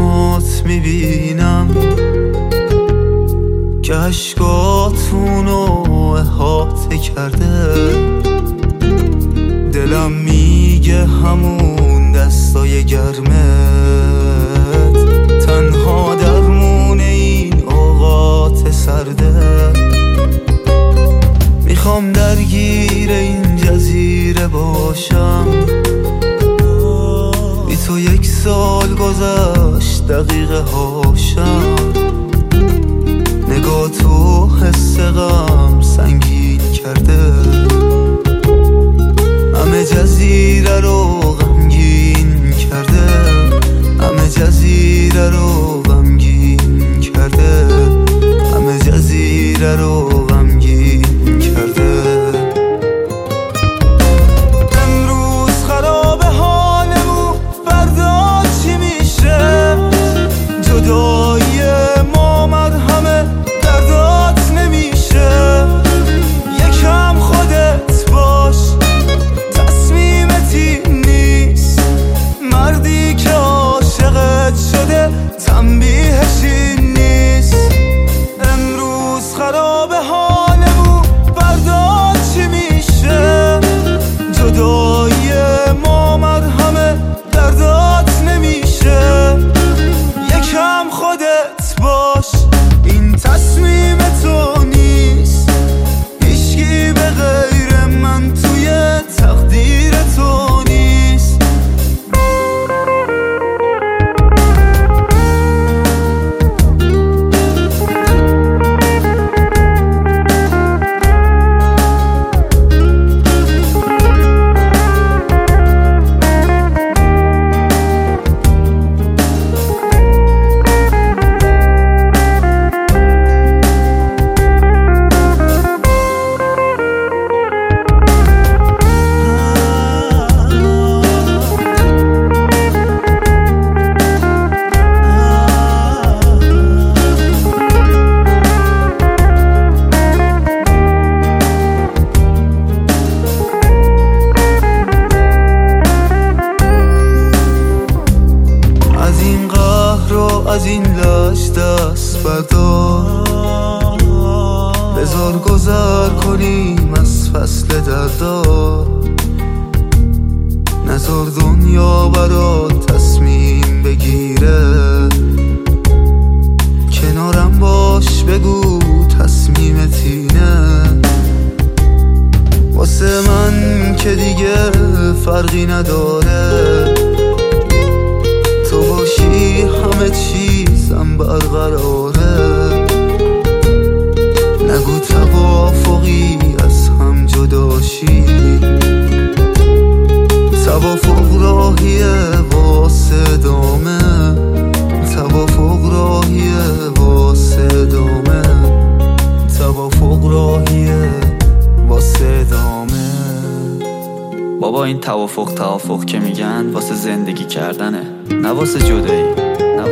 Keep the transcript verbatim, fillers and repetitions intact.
چشمات میبینم که عشقاتونو احاطه کرده. دلم میگه همون دستای گرمت تنها درمون این اوقات سرده. میخوام درگیر این جزیره باشم، بی تو یک سال گذشت دقیقه هاشم. نگاه تو حس غم سنگین کرده، همه جزیره رو غمگین کرده، همه جزیره رو غمگین کرده، همه جزیره رو غمگین کرده. امروز خراب حالمون، فردا چی میشه؟ جدایی ما مرهمه دردات نمیشه. یکم خودت باش، تصمیمتی نیست. مردی که عاشقت شده تنبیهش این نیست. امروز خراب حالمون، فردا چی میشه؟ جدایی ما مرهمه دردات نمیشه. یکم خودت باش، این تصمیم تو نیست. هیچکی به غیر من توی تقدیر تو نیست. از این لاش دست بردار، بذار گذر کنیم از فصل دردا. نذار دنیا برات تصمیم بگیره، کنارم باش بگو تصمیمت اینه. واسه من که دیگه فرقی نداره، تو باشی همه چیزم برقراره. نگو توافقی از هم جداشی، توافق راهیه واسه دامه، توافق راهیه واسه دامه، توافق راهیه واسه دامه. بابا این توافق توافق که میگن واسه زندگی کردنه، نه واسه جدایی.